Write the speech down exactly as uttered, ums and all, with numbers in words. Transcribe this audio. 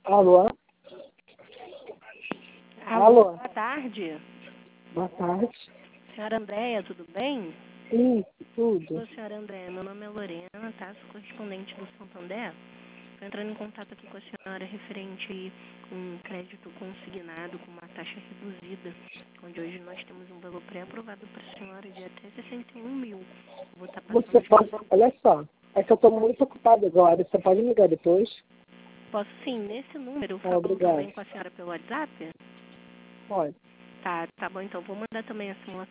Alô? Alô, Alô? boa tarde. Boa tarde. Senhora Andréia, tudo bem? Sim, tudo. Sou a senhora Andréia, meu nome é Lorena, tá? Sou correspondente do Santander. Estou entrando em contato aqui com a senhora referente a um crédito consignado com uma taxa reduzida, onde hoje nós temos um valor pré-aprovado para a senhora de até sessenta e um mil. Vou estar passando Você os pode, dados. olha só, é que eu estou muito ocupada agora, você pode me ligar depois? Posso sim, nesse número, eu Ah, falo obrigado. também com a senhora pelo WhatsApp? Pode. Tá, tá bom, então vou mandar também a simulação